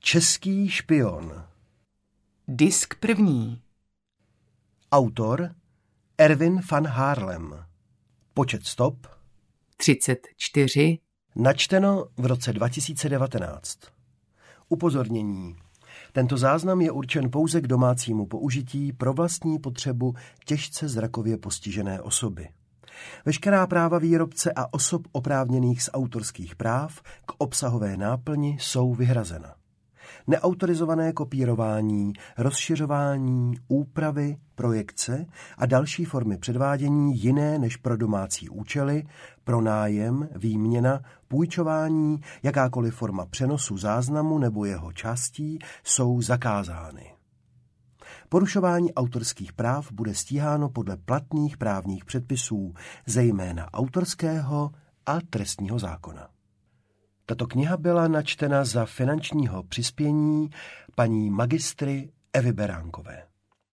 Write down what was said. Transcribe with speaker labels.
Speaker 1: Český špion.
Speaker 2: Disk první.
Speaker 1: Autor Erwin van Haarlem. Počet stop
Speaker 2: 34.
Speaker 1: Načteno v roce 2019. Upozornění. Tento záznam je určen pouze k domácímu použití pro vlastní potřebu těžce zrakově postižené osoby. Veškerá práva výrobce a osob oprávněných z autorských práv k obsahové náplni jsou vyhrazena. Neautorizované kopírování, rozšiřování, úpravy, projekce a další formy předvádění jiné než pro domácí účely, pronájem, výměna, půjčování, jakákoliv forma přenosu záznamu nebo jeho částí jsou zakázány. Porušování autorských práv bude stíháno podle platných právních předpisů, zejména autorského a trestního zákona. Tato kniha byla načtena za finančního přispění paní magistry Evy Beránkové.